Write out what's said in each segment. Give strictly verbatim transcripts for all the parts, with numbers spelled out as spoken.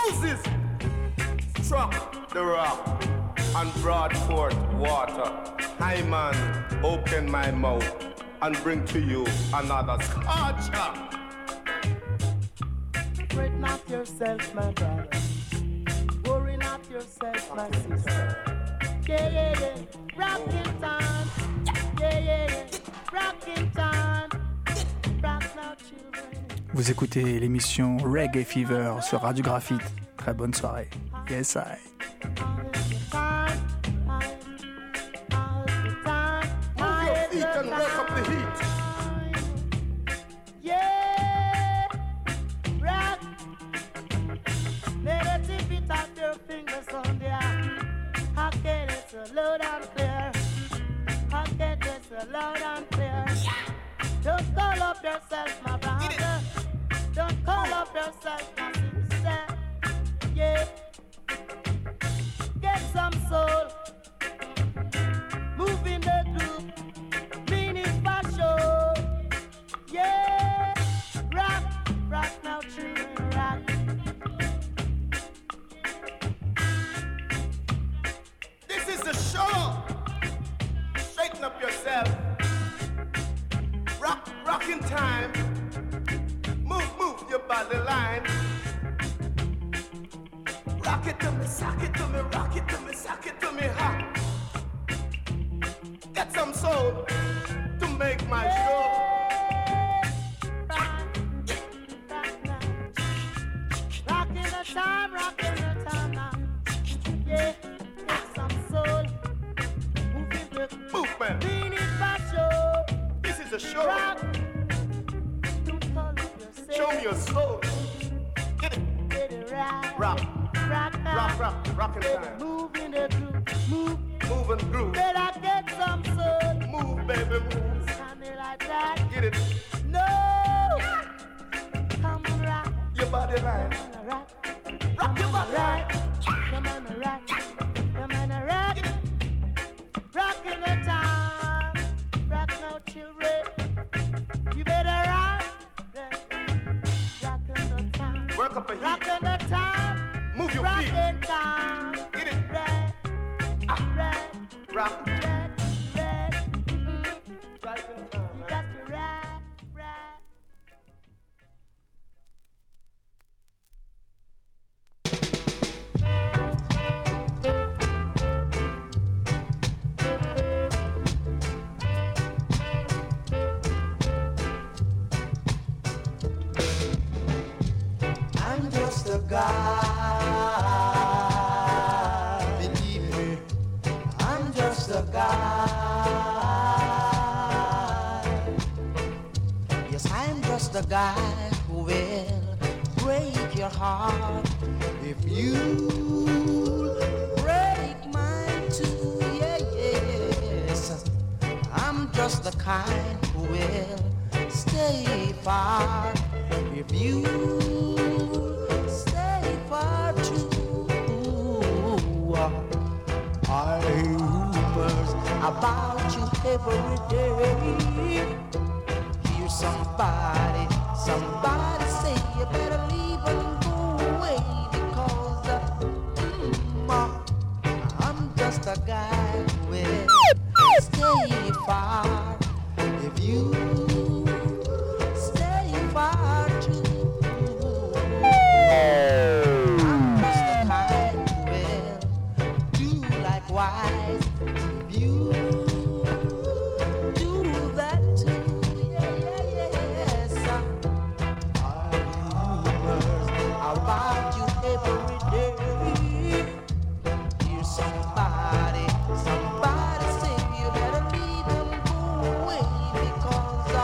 Moses struck the rock and brought forth water. I man, open my mouth and bring to you another scorcher. Fret not yourself, my brother. Worry not yourself, my sister. Yeah, yeah, yeah. Rockin' time. Yeah, yeah, yeah. Rockin' time. Rock now, children. Vous écoutez l'émission Reggae Fever sur Radio Graphite. Très bonne soirée. Yes, I. And work up the heat. Yeah, rock. Let it tip it out your fingers on there. How can it so loud and clear? How can it so loud and clear? Don't call up yourself, my brother. Don't call up yourself, my sister. Yeah, get some soul. Move in the group. Yeah, rock, rock now, children, rock. This is the show. Straighten up yourself. Rock, rock in time. Move, move your body line. Rock it to me, sock it to me, rock it to me, sock it to me, hot. Get some soul to make my show. Time, rockin' the time now. Yeah, get some soul. Move in the movement. Lean it back, show. This is a show. Rock. Don't call it yourself. Show me your soul. Get it. Get it right. Rock. Rock now. Rock, rock, rock in time. Move in the groove. Move. Move and groove. Better get some soul. Move, baby, move. Stand it like that. Get it. No. Come on, rock. Your body line. Rock. Rock your body line. Come on, rock. Come on, rock. Rock in the time. Rock now, children. You better rock. Rock in the time. Work up a heat. Rock in the time. Move your rock feet. Rock in time. Get it. Red. Ah. Red. Rock. Red. Red. Mm-hmm. Right in time. You got to ride. Ride. I'm just a guy, believe me, I'm just a guy. Yes, I'm just a guy who will break your heart if you break mine too. Yeah, yes, I'm just the kind who will stay far if you stay far too. I hear rumors about you every day. Hear somebody, somebody say you better leave and go away because uh, mm, I'm just a guy who will stay far if you stay far too. I'm just the kind who will do likewise if you do that too. Yeah, yeah, yes. I hear rumors about you every day. Hear somebody, somebody say you better leave and go away because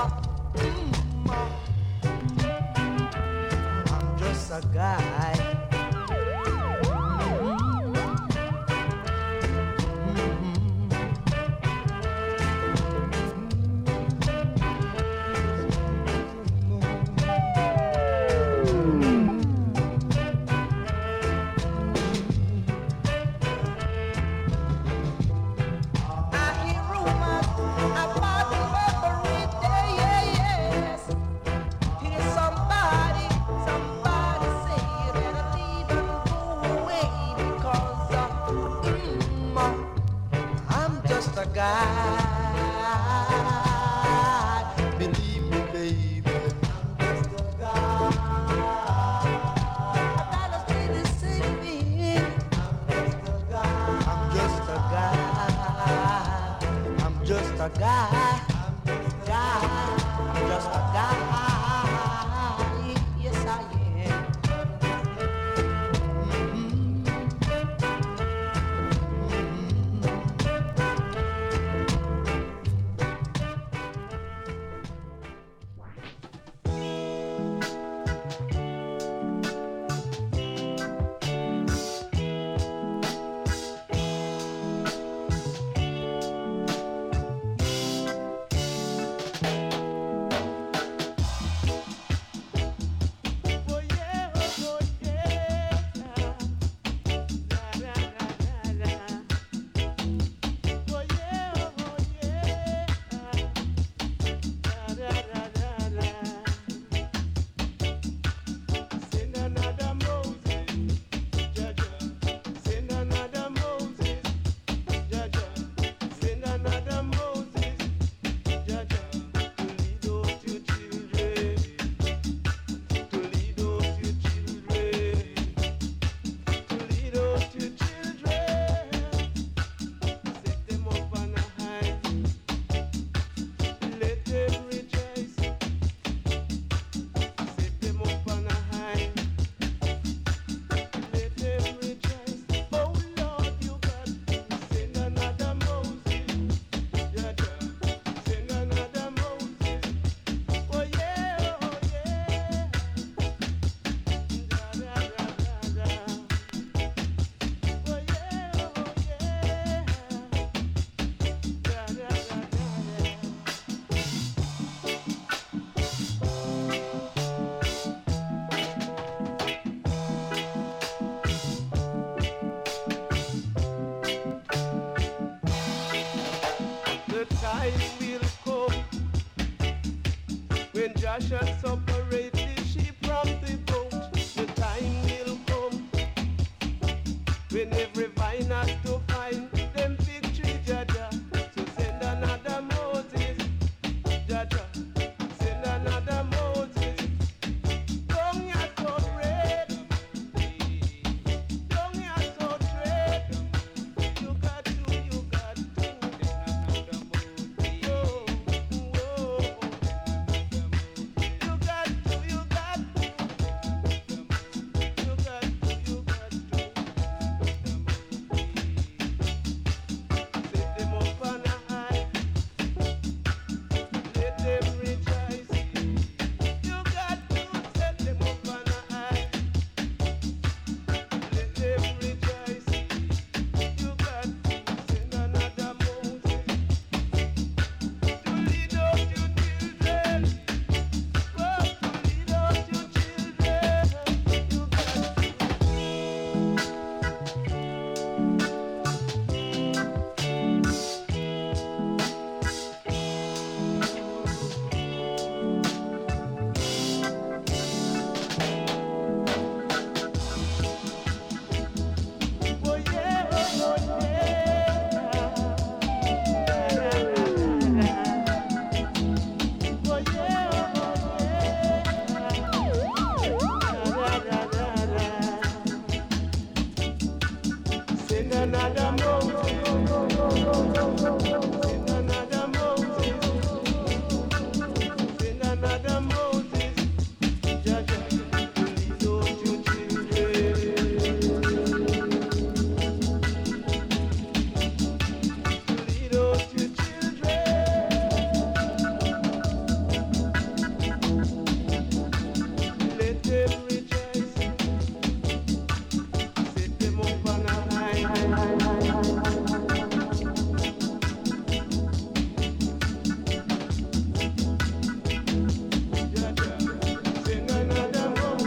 just a guy. Believe me, baby, I'm just a guy. Dallas lady singing. I'm just a guy. I'm just a guy. Guy. I'm just a guy. Yes, I am. Joshua separate the sheep from the goat. The time will come when every vine has to find them fig tree, Jaja. So send another Moses, Jaja. Send another Moses. Don't ya so red, don't ya so red. You got to, you got to. Oh, oh. You got to, you got to. You got to, you got to. Set them up on a high. Let them rejoice. You got to set them up on a high. Let them rejoice. You got to send another Moses to lead out your children. Oh, to lead out your children. You got to. Oh yeah, oh yeah. Oh yeah, oh yeah. Send another Moses. Send another Moses. Send another Moses. Jaja, to lead out your children. Lead out your children. Let them rejoice. Set them up on a high. Jaja, sing another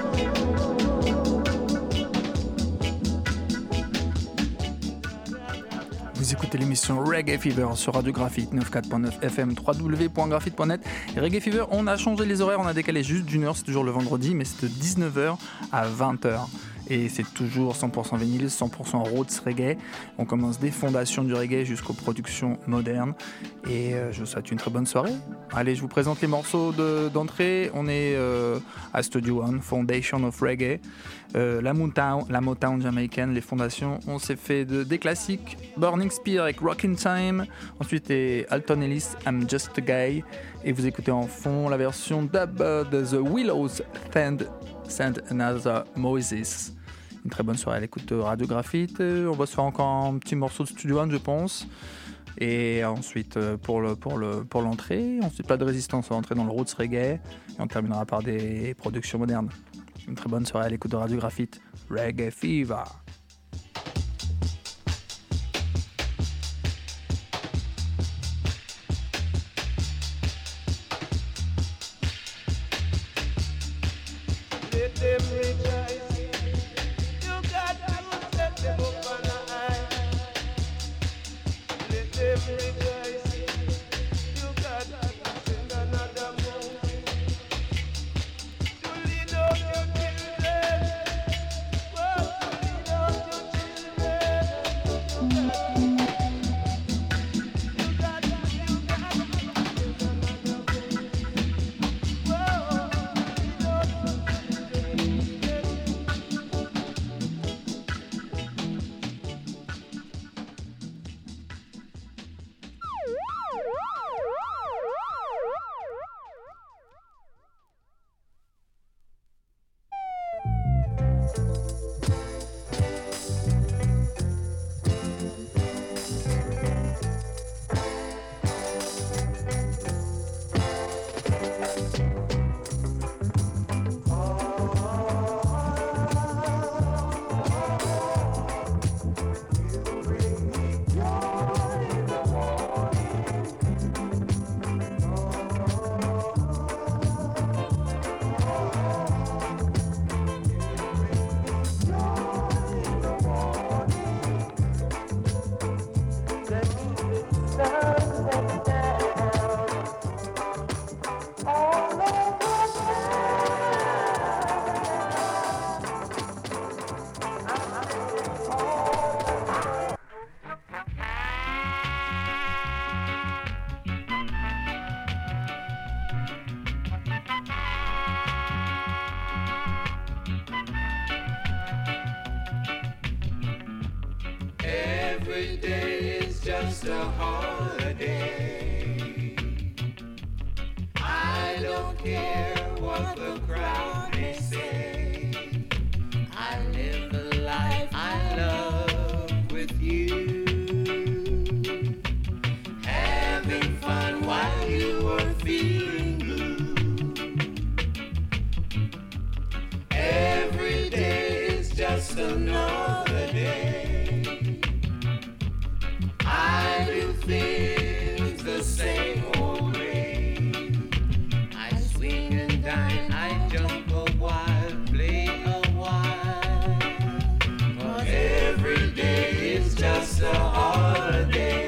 Vous écoutez l'émission Reggae Fever sur Radio Graphite neuf quatre point neuf F M, w w w point graphite point net. Et Reggae Fever, on a changé les horaires, on a décalé juste d'une heure, c'est toujours le vendredi, mais c'est de dix-neuf heures à vingt heures. et c'est toujours cent pour cent vinyle, cent pour cent roots reggae. On commence des fondations du reggae jusqu'aux productions modernes et euh, je vous souhaite une très bonne soirée. Allez, je vous présente les morceaux de, d'entrée. On est euh, à Studio One, Foundation of Reggae, euh, la Motown, la Motown jamaïcaine, les fondations. On s'est fait de, des classiques, Burning Spear avec Rockin' Time, ensuite et Alton Ellis, I'm Just a Guy, et vous écoutez en fond la version dub de The Willows, Send, Send Another Moses. Une très bonne soirée à l'écoute de Radio Graphite. On va se faire encore un petit morceau de Studio One, je pense. Et ensuite, pour, le, pour, le, pour l'entrée, ensuite pas de résistance, on va entrer dans le roots reggae. Et on terminera par des productions modernes. Une très bonne soirée à l'écoute de Radio Graphite. Reggae Fever. Let them rejoice. You got to set them up on high. Let them rejoice. You got to send another move. To lead out your children. Well, to lead out your children. You got to, you got to, you got to send another move. Well, lead out your Every day is just a holiday. I don't care what the crowd may say. I live the life I love with you. Having fun while you are feeling blue. Every day is just another day. I do things the same old way. I swing and dine, I jump a while, play a while. But every day is just a holiday.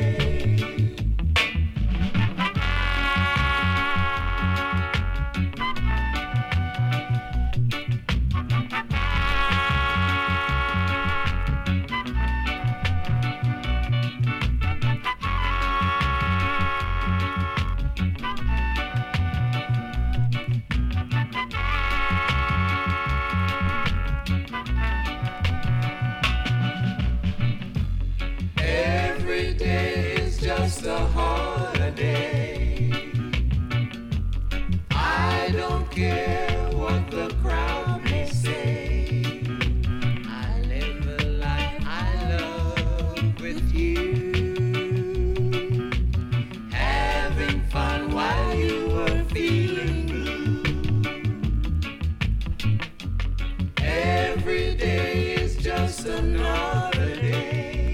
Every day is just a holiday. I don't care what the crowd may say. I live the life I love with you. Having fun while you were feeling blue. Every day is just another day.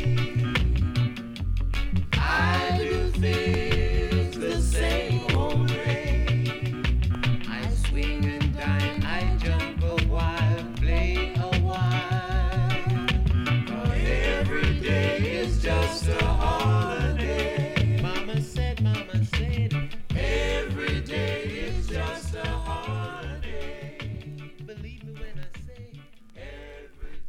I do things the same old way. I swing and dine, I jump a while, play a while. But every day is just a holiday. Mama said, Mama said, every day is just a holiday. Believe me when I say, every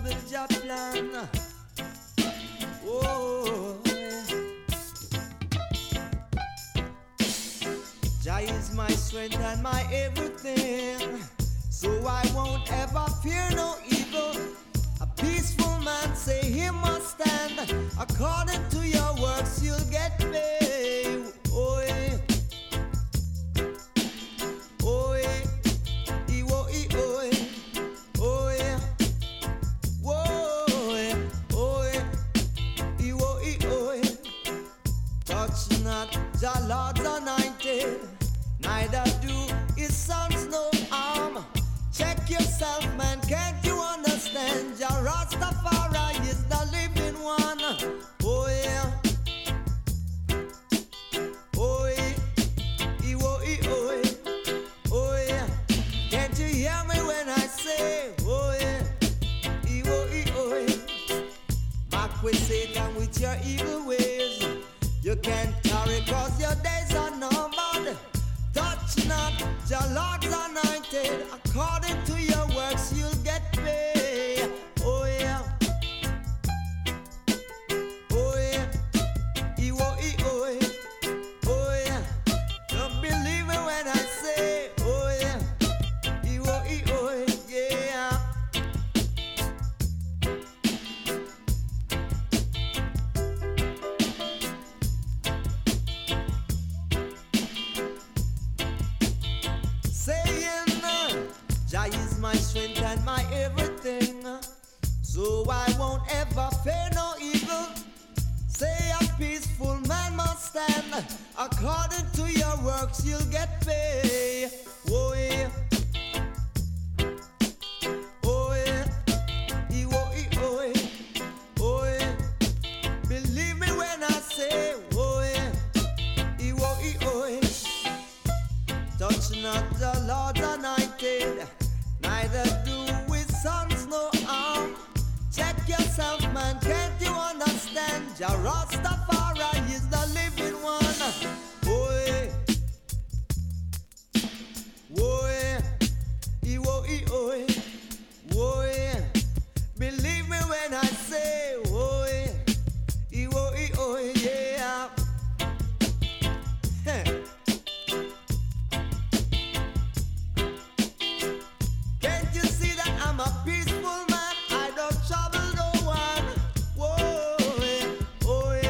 trouble Jah plan. Oh, Jah is my strength and my everything, so I won't ever fear no evil. A peaceful man say he must stand. According to your works you'll get paid. Oh, yeah. Oh, yeah. E-wo, e-oh, yeah. Oh, yeah. Whoa, yeah. Oh, yeah. E-wo, e-oh, yeah. Touch not the Lord's anointed, neither do his sons no harm. Check yourself, man, can't you understand? Jah Rastafari is the living one. Oh yeah. Oh yeah. E-wo, e-oh, yeah. Oh yeah. Can't you hear me when I say, oh yeah. E-wo, e-oh, yeah. Back with Satan with your evil ways. You can't tarry cause your days are numbered. Touch not your Lord's anointed. According to your works you'll get paid. Oh yeah. Oh yeah. E-wo, e-oh, yeah. Oh yeah. Don't believe me when I say, oh yeah. E-wo, e-oh, yeah. Saying, Jah is my strength and my everything, so I won't ever fear no evil. Say a peaceful man must stand. According to your works you'll get paid. Oh yeah. Oh yeah. E-wo, e-oh, yeah. Oh yeah. Believe me when I say, oh yeah. E-wo, e-oh, yeah. Touch not the Lord's anointed, neither do his sons no harm. Check yourself, man, can't you understand? Jah Rastafari is the living one. Oh yeah. Oh yeah. E-wo, e-oh, yeah. Oh yeah. Believe me when I say, oh yeah. E-wo, e-oh, yeah. Heh. Can't you see that I'm a peaceful man? I don't trouble no one. Whoa, yeah. Oh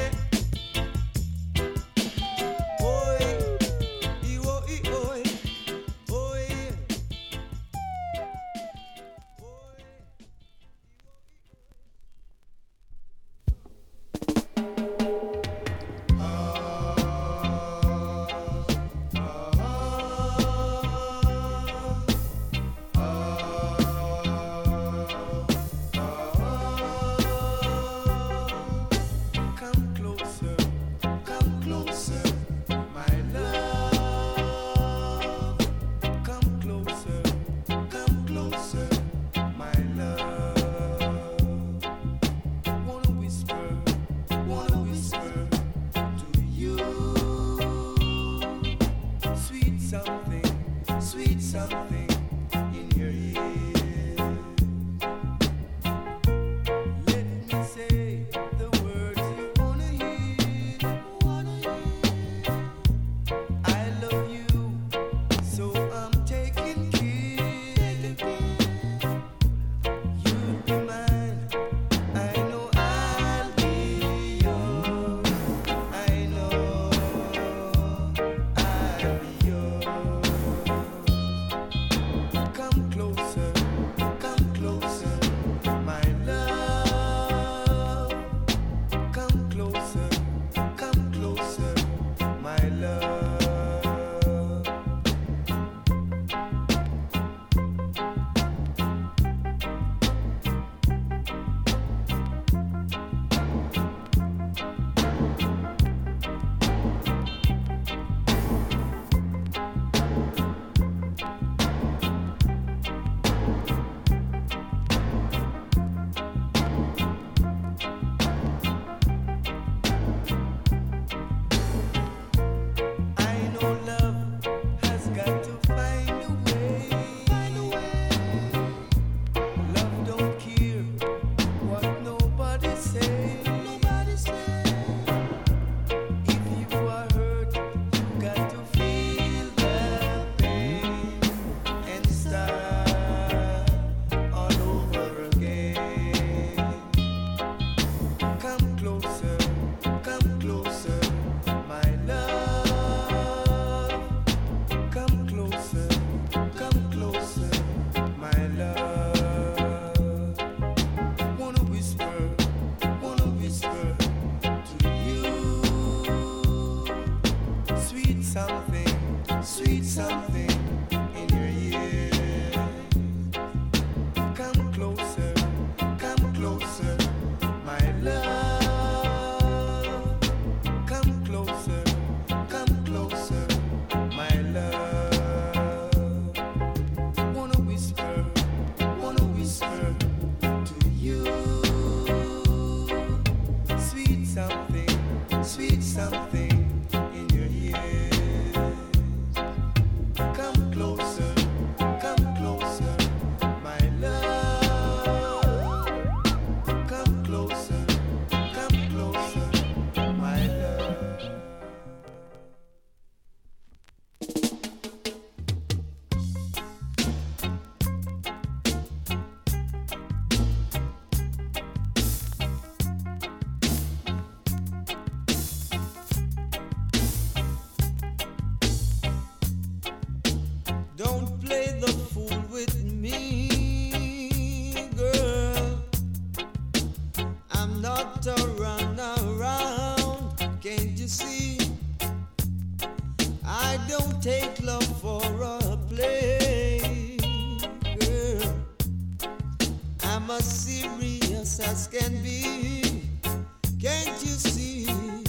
I'm as serious as can be. Can't you see?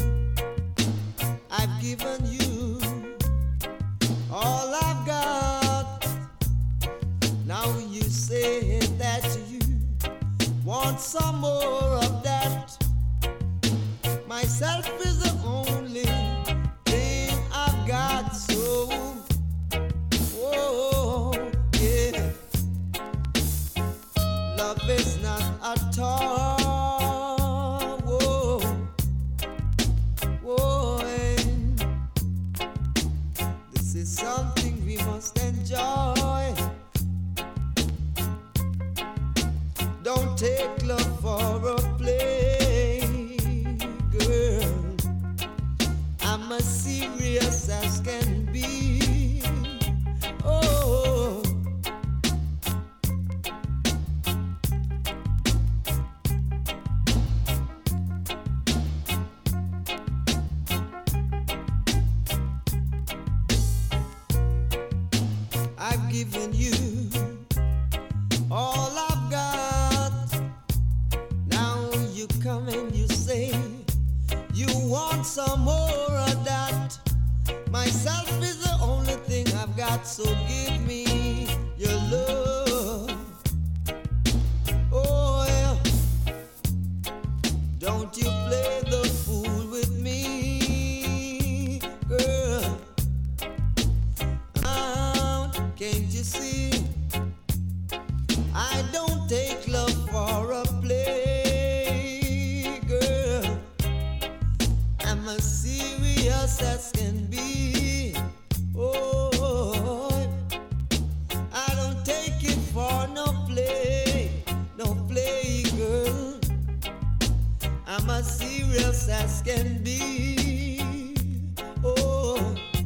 I've given you all I've got. Now you say that you want some more of that. Myself is the only thing I've got. So, oh, yeah. Love is not a toy. Whoa, whoa, and this is something we must enjoy. Don't take love for a play, girl. I'm as serious as can be. Oh, I've given you all I've got. Now you come and you say you want some more of that. Myself is the only thing I've got, so give me your love. Oh yeah, don't you play the fool with me, girl. Now, can't you see? I don't take love for a play, girl. I'm as serious as can be. Oh, I don't take it for no play, no play, girl. I'm as serious as can be. Oh,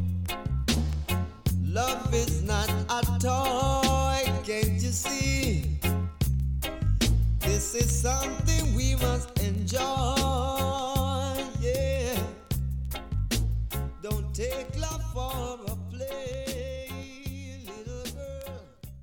love is not a toy, can't you see? This is something we must enjoy, yeah. Don't take love for a play, little girl.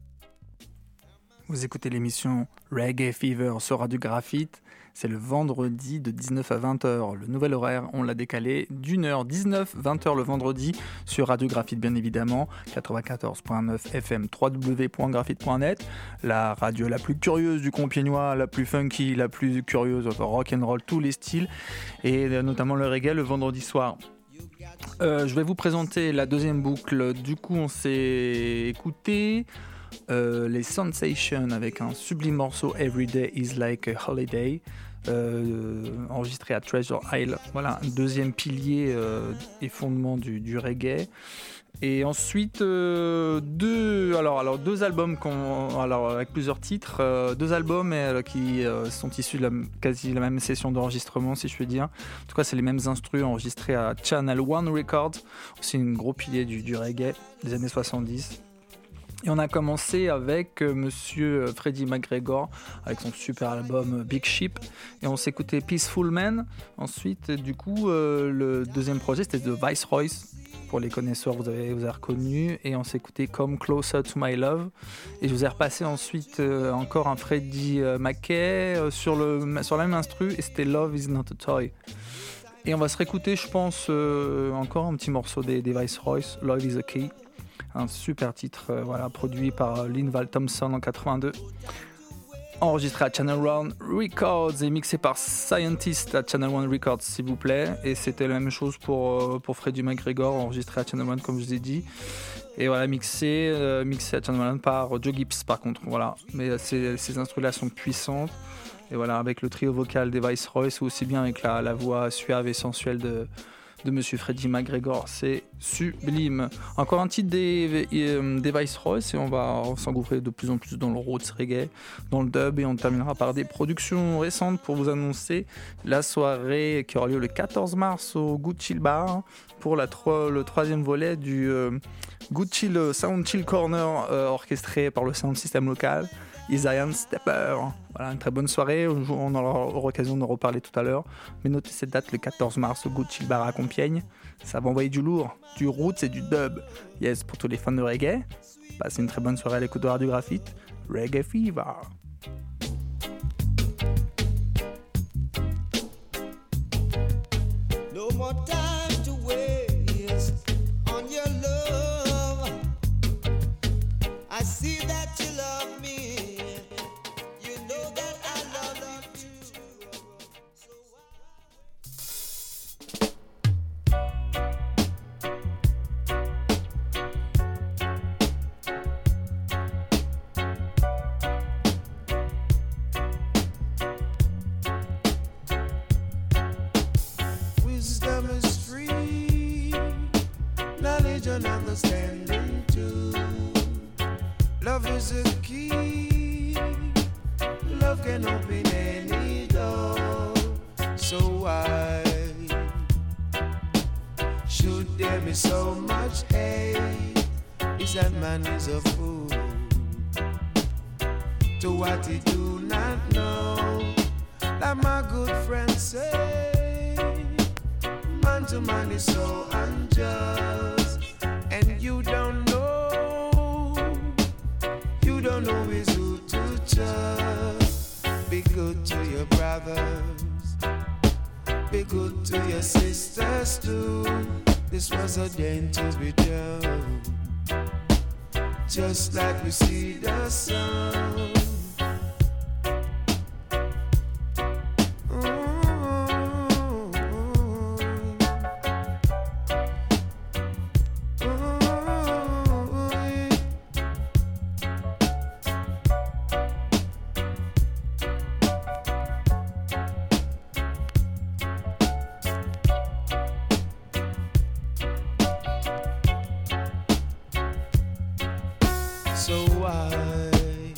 Vous écoutez l'émission Reggae Fever sur Radio Graphite. C'est le vendredi de dix-neuf à vingt heures. Le nouvel horaire, on l'a décalé d'une heure, dix-neuf, vingt heures le vendredi sur Radio Graphite, bien évidemment. quatre-vingt-quatorze virgule neuf F M, w w w point graphite point net. La radio la plus curieuse du Compiègnois, la plus funky, la plus curieuse, rock and roll, tous les styles. Et notamment le reggae le vendredi soir. Euh, je vais vous présenter la deuxième boucle. Du coup, on s'est écouté euh, les Sensations avec un sublime morceau Every Day is Like a Holiday, euh, enregistré à Treasure Isle. Voilà, un deuxième pilier euh, et fondement du, du reggae. Et ensuite euh, deux, alors, alors deux albums qu'on, alors avec plusieurs titres, euh, deux albums euh, qui euh, sont issus de la, quasi la même session d'enregistrement, si je puis dire. En tout cas, c'est les mêmes instrus enregistrés à Channel One Records, aussi un gros pilier du, du reggae des années soixante-dix. Et on a commencé avec euh, Monsieur Freddie McGregor avec son super album Big Ship, et on s'est écouté Peaceful Man. Ensuite, du coup, euh, le deuxième projet c'était The Viceroys. Pour les connaisseurs, vous avez, vous avez reconnu. Et on s'est écouté Come Closer to My Love. Et je vous ai repassé ensuite euh, encore un Freddie euh, Mackay euh, sur, le, sur la même instru, et c'était Love is Not a Toy. Et on va se réécouter, je pense, euh, encore un petit morceau des, des Viceroys, Love is a Key. Un super titre, euh, voilà, produit par euh, Linval Thompson en quatre-vingt-deux. Enregistré à Channel One Records et mixé par Scientist à Channel One Records, s'il vous plaît. Et c'était la même chose pour, pour Freddie McGregor, enregistré à Channel One, comme je vous ai dit. Et voilà, mixé, euh, mixé à Channel One par Joe Gibbs, par contre. Voilà. Mais ces, ces instruments-là sont puissantes. Et voilà, avec le trio vocal des Viceroys, ou aussi bien avec la, la voix suave et sensuelle de, de Monsieur Freddie McGregor, c'est sublime. Encore un titre des, des Viceroys, et on va s'engouffrer de plus en plus dans le roots reggae, dans le dub, et on terminera par des productions récentes pour vous annoncer la soirée qui aura lieu le quatorze mars au Good Chill Bar pour la tro- le troisième volet du euh, Good Chill Sound Chill Corner euh, orchestré par le sound system local Isaiah Stepper. Voilà, une très bonne soirée. On aura l'occasion d'en reparler tout à l'heure. Mais notez cette date, le quatorze mars, au Good Chill Bar à Compiègne. Ça va envoyer du lourd, du roots et du dub. Yes, pour tous les fans de reggae. Passez une très bonne soirée à l'écoute de Radio Graphite. Reggae Fever. more time to waste on your love. I see that you love me. You know that I love you too. So wisdom is free, knowledge and understanding too. Love is a key, love can open any door. So why should there be so much hate? Is that man is a fool to what he do not know? Like my good friend say, man to man is so unjust, and you don't know, you don't know is who to trust. Be good to your brothers, be good to your sisters too. This was ordained to be done, just like we see the sun. So why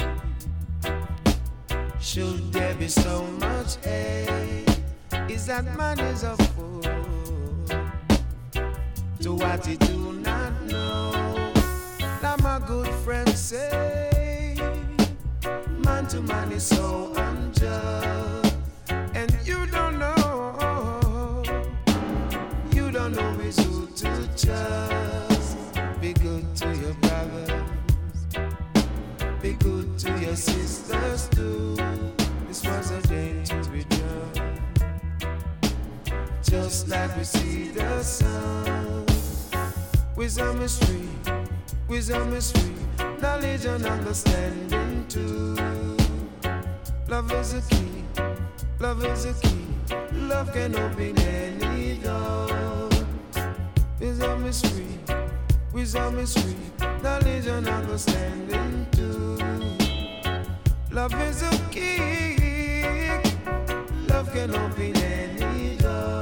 should there be so much hate? Is that man is a fool to what he do not know? Now my good friend say, man to man is so unjust, and you don't know, you don't know is who to trust. Be good to your brother, be good to your sisters too. This was ordained to be done, just like we see the sun. Wisdom is free, wisdom is free, knowledge and understanding too. Love is a key, love is a key, love can open any door. Wisdom is free, wisdom is free, knowledge and understanding too. Love is a key, love can open any door.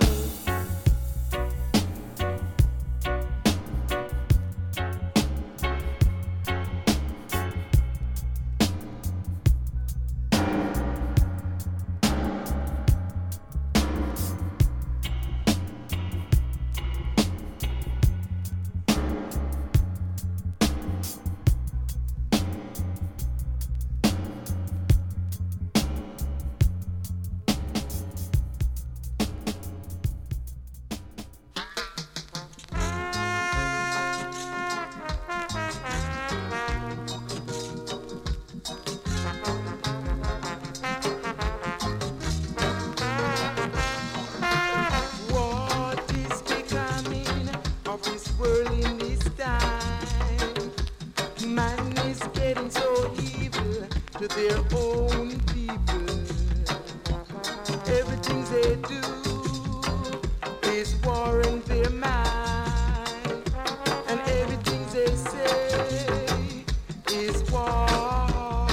To their own people, everything they do is warring their mind, and everything they say is war.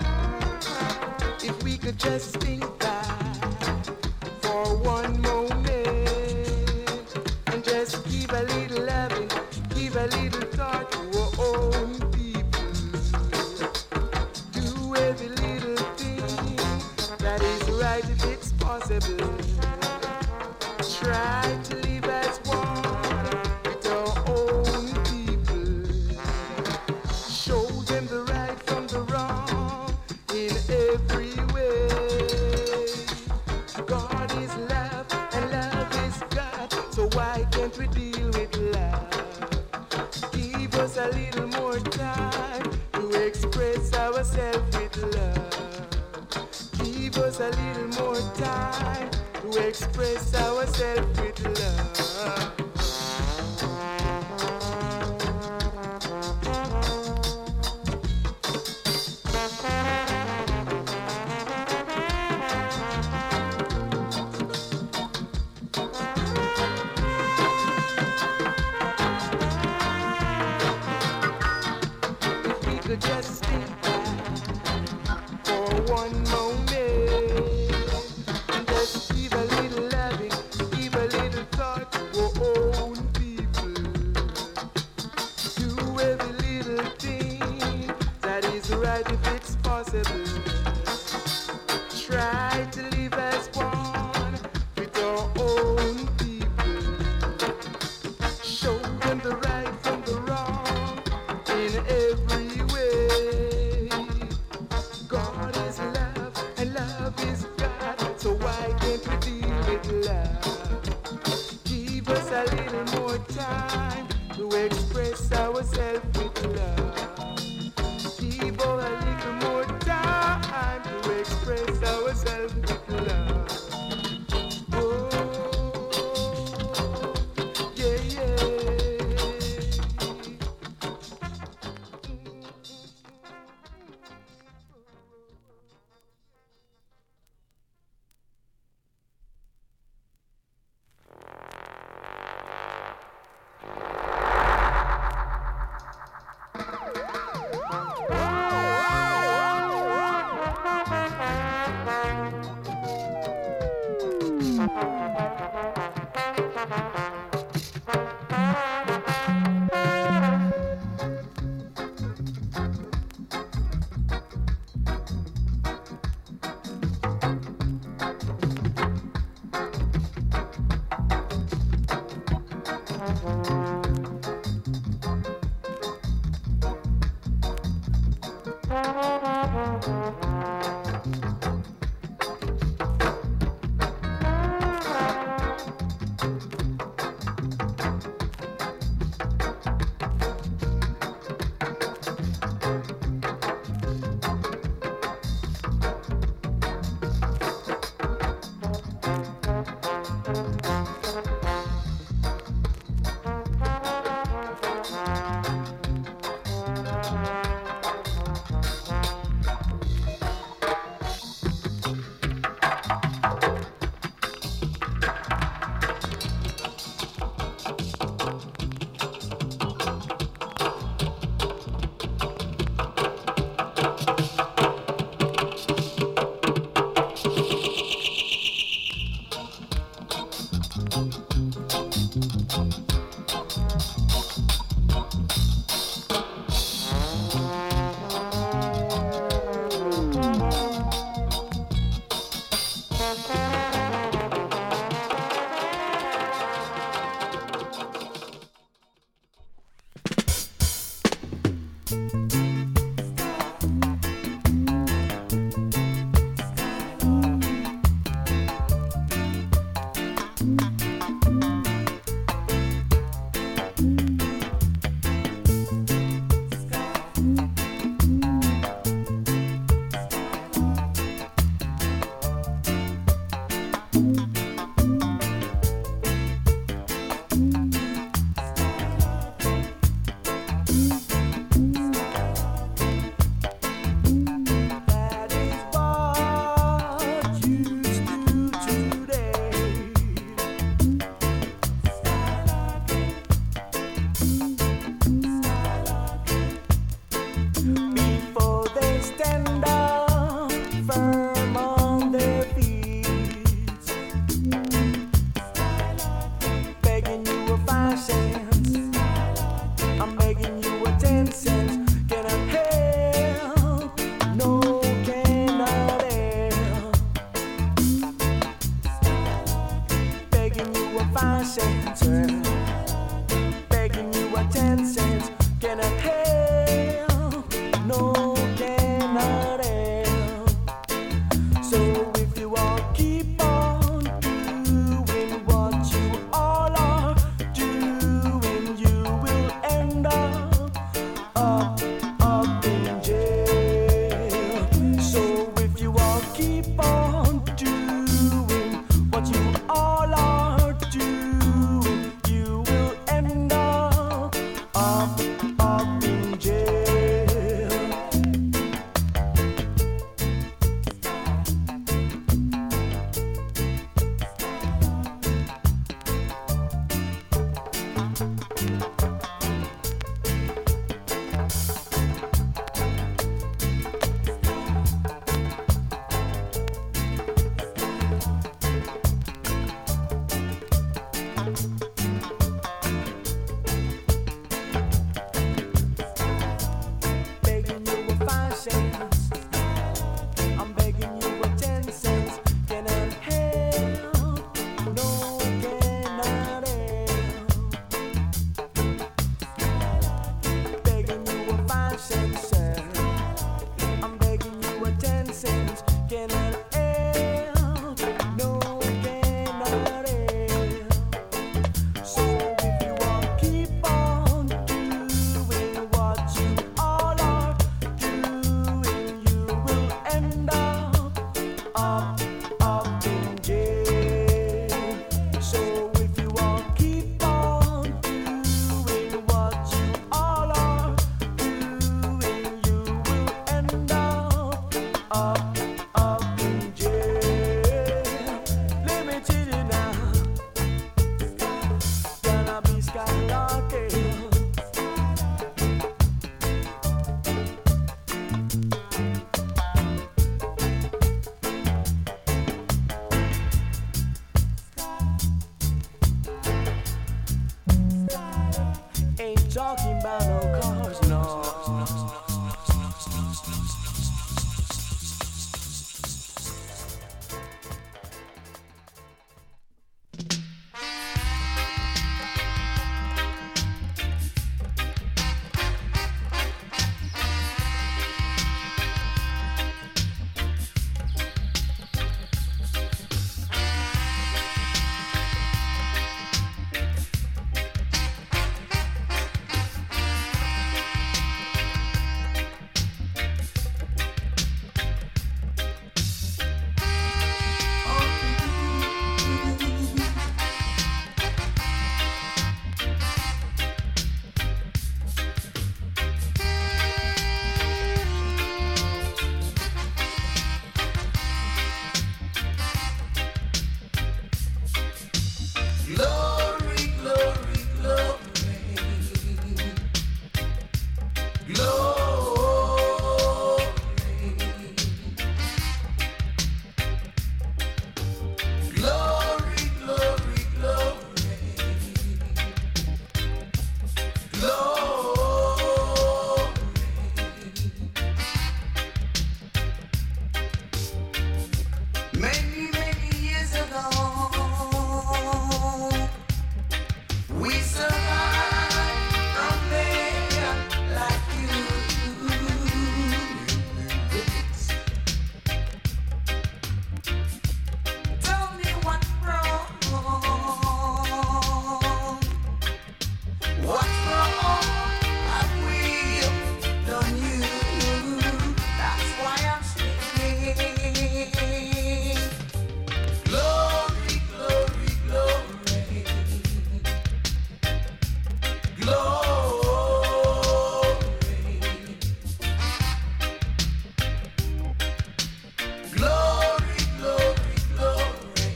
If we could just think back for one moment and just give a little loving, give a little thought to our own people. Every little thing that is right if it's possible. Try to live as one with our own people. Show them the right from the wrong in every way. God is love and love is God, so why can't we deal with love? Give us a little more time to express ourselves with love. Give us a little more time to express ourselves with love. one moment. Just give a little loving, give a little thought to our own people. Do every little thing that is right if it's possible. Try to live as one with our own people. Show them the right from the wrong in every way. God is love and love is God, so why can't we deal with love? Give us a little more time to express ourselves with love. Give us a little more time to express ourselves with love. Oh, yeah, yeah. Keep on doing what you all are doing. up, up in jail. So if you want, keep on doing what you all are doing, you will end up, up, up in jail. Limited now, gonna be skylarking. Ain't talking about no cars, no. Glory, glory, glory. Glory. Glory, glory, glory. Glory. Many, many years ago, we survived from there like you. Tell me what's wrong. What's wrong? Have we done you? That's why I'm singing. Glory, glory, glory. Glory. Glory, glory, glory.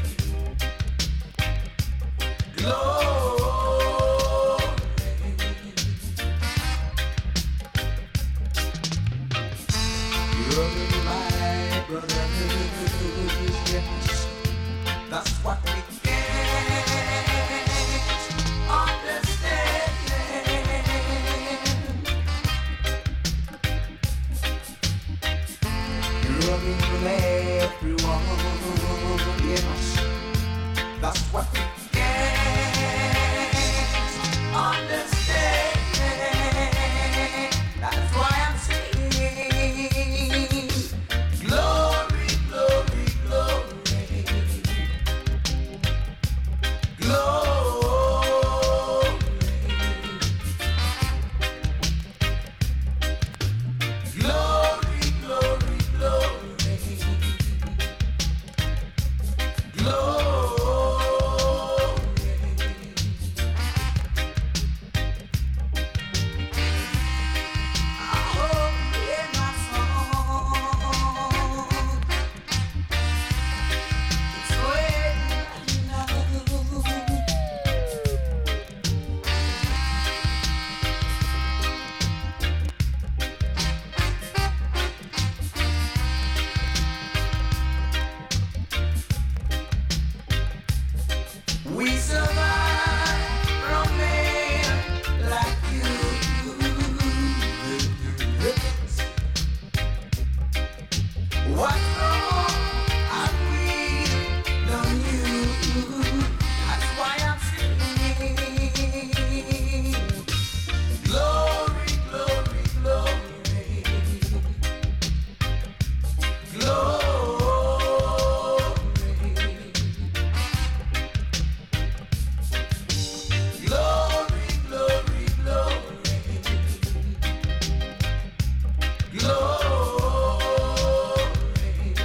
Glory. You're my brother. That's what we can't understand. Loving everyone, yes. That's what we can't understand. That's why I'm singing. Glory, glory, glory. Glory. Glory, glory, glory. Glory.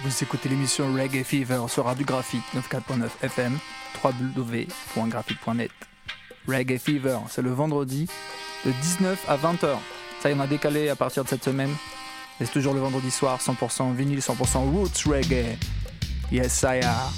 vous écoutez l'émission Reggae Fever sur Radio Graphite quatre-vingt-quatorze point neuf F M, w w w point graphite point net. Reggae Fever, c'est le vendredi de dix-neuf à vingt heures. Ça, il en a décalé à partir de cette semaine. Mais c'est toujours le vendredi soir, cent pour cent vinyle, cent pour cent roots reggae. Yes, I am.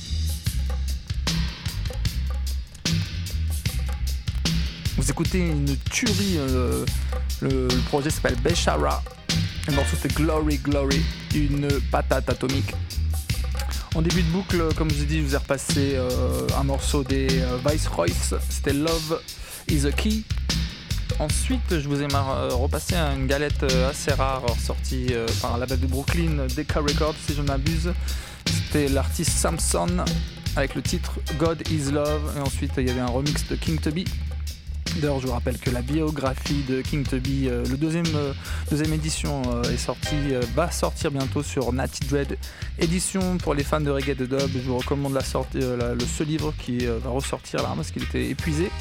Vous écoutez une tuerie, euh, le, le projet s'appelle Beshara. Le morceau c'est Glory Glory, une patate atomique. En début de boucle, comme je vous ai dit, je vous ai repassé euh, un morceau des euh, Viceroys, c'était Love is a Key. Ensuite, je vous ai mar- euh, repassé une galette euh, assez rare, sortie euh, par un label de Brooklyn, Decca Records si je ne m'abuse. C'était l'artiste Samson avec le titre God is Love. Et ensuite, il y avait un remix de King Tubby. D'ailleurs, je vous rappelle que la biographie de King Tubby, euh, le deuxième, euh, deuxième édition euh, est sortie, euh, va sortir bientôt sur Natty Dread édition pour les fans de reggae de dub. Je vous recommande la sortie, euh, la, le, ce livre qui euh, va ressortir là parce qu'il était épuisé.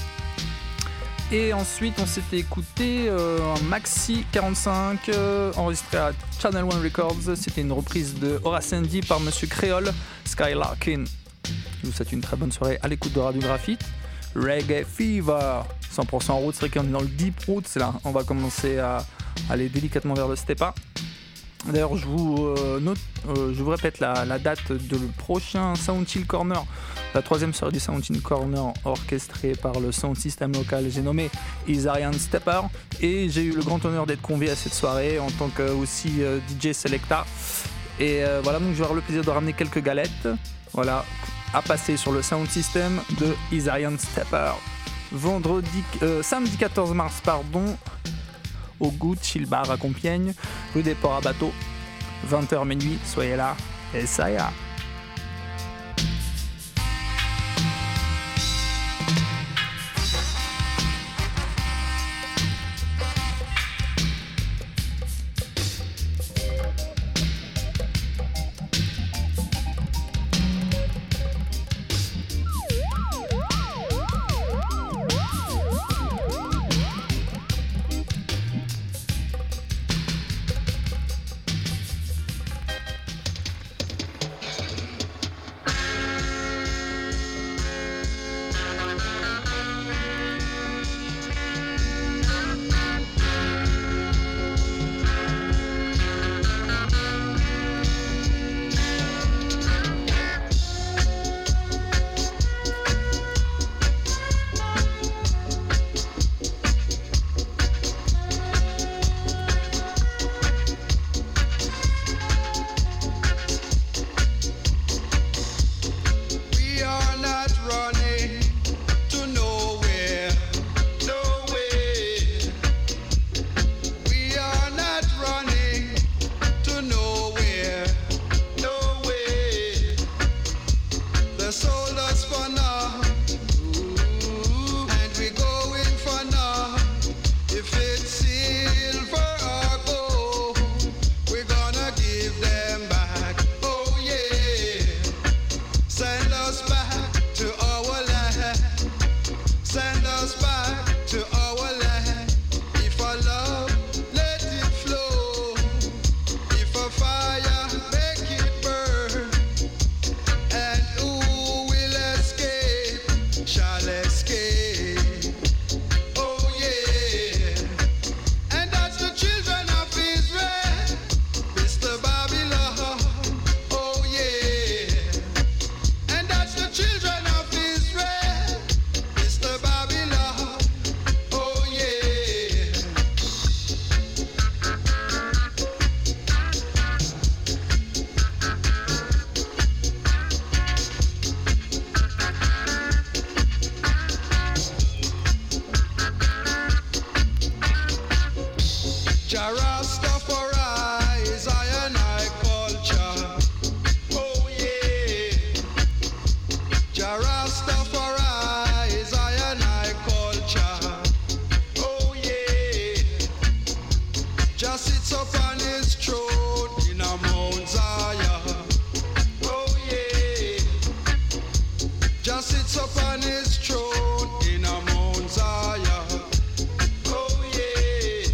Et ensuite, on s'était écouté euh, un Maxi quarante-cinq euh, enregistré à Channel One Records. C'était une reprise de Horace Andy par Monsieur Créole, Skylarkin. Je vous souhaite une très bonne soirée à l'écoute de Radio Graphite. Reggae Fever, cent pour cent en route, c'est vrai qu'on est dans le deep route, c'est là, on va commencer à aller délicatement vers le Stepa. D'ailleurs, je vous, euh, note, euh, je vous répète la, la date de le prochain Sound Chill Corner, la troisième série du Sound Chill Corner orchestrée par le sound system local, j'ai nommé Isarian Stepper, et j'ai eu le grand honneur d'être convié à cette soirée en tant que aussi euh, D J Selecta. Et euh, voilà, donc je vais avoir le plaisir de ramener quelques galettes. Voilà. À passer sur le sound system de Isarian Stepper. Vendredi, euh, samedi quatorze mars, pardon, au Good Chill Bar à Compiègne, rue des Ports à Bateau, vingt heures minuit, soyez là, et ça y est.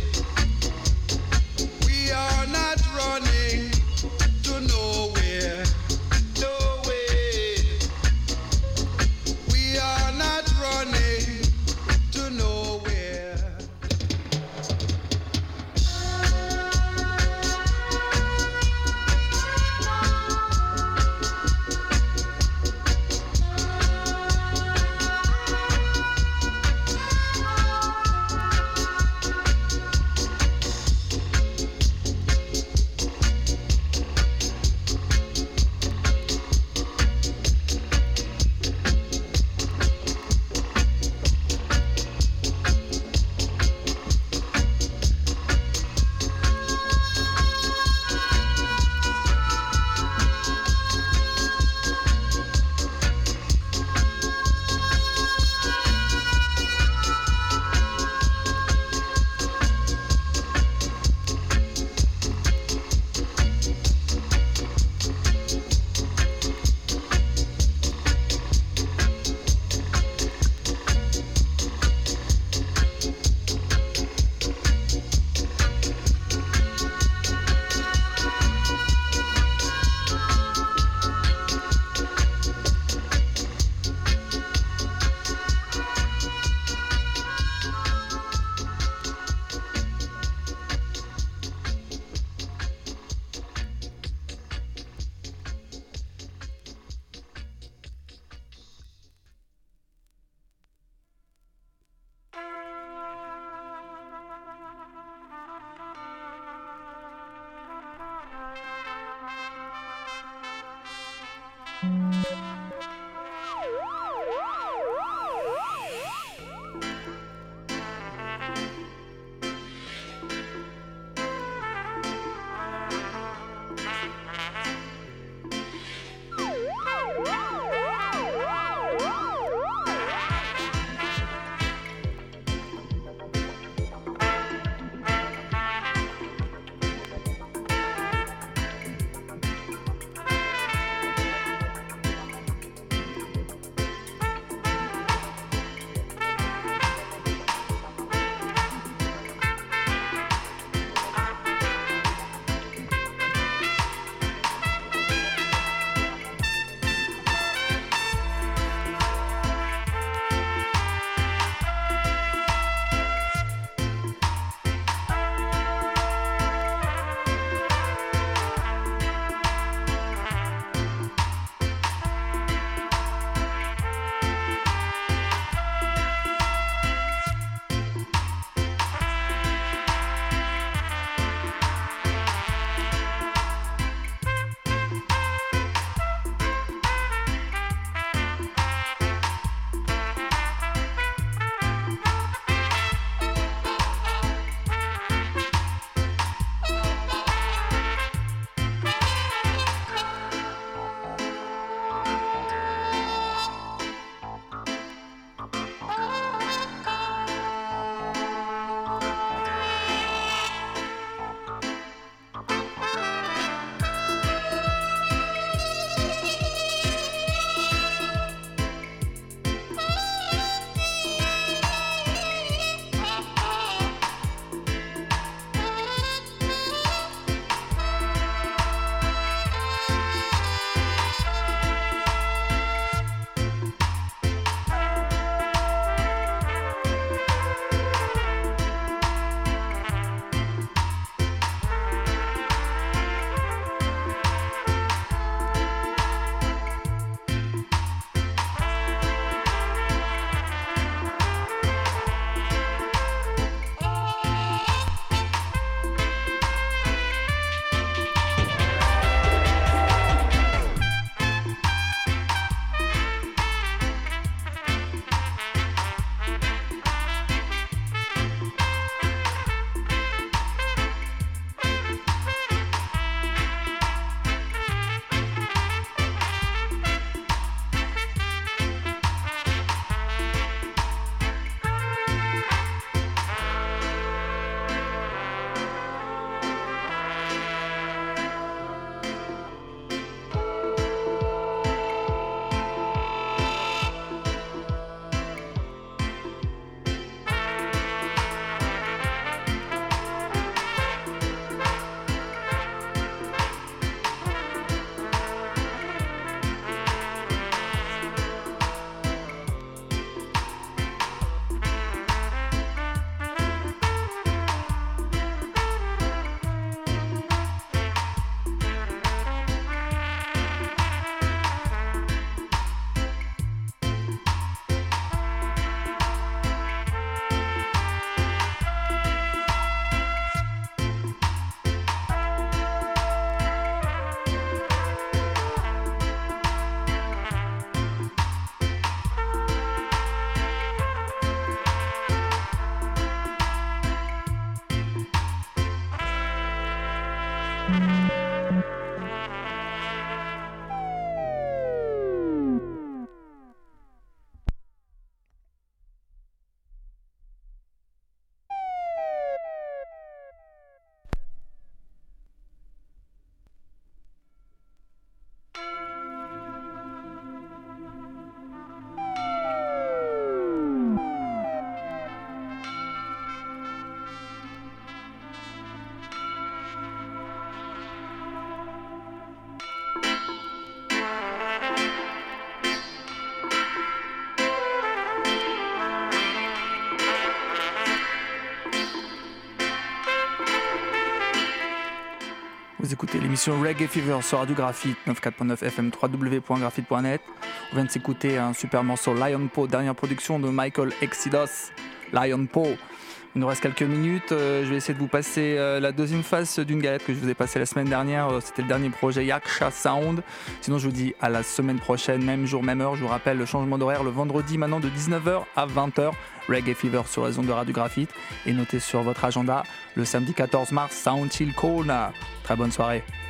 We are not running to nowhere. Vous écoutez l'émission Reggae Fever sur Radio Graphite, quatre-vingt-quatre point neuf F M, w w w point graphite point net. On vient de s'écouter un super morceau, Lion Paw, dernière production de Michael Exodus, Lion Paw. Il nous reste quelques minutes, euh, je vais essayer de vous passer euh, la deuxième phase d'une galette que je vous ai passée la semaine dernière. Euh, c'était le dernier projet Yaksha Sound. Sinon je vous dis à la semaine prochaine, même jour, même heure. Je vous rappelle le changement d'horaire le vendredi maintenant de dix-neuf heures à vingt heures. Reggae Fever sur la zone de Radio Graphite. Et notez sur votre agenda le samedi quatorze mars, Sound Chill Corner. Très bonne soirée.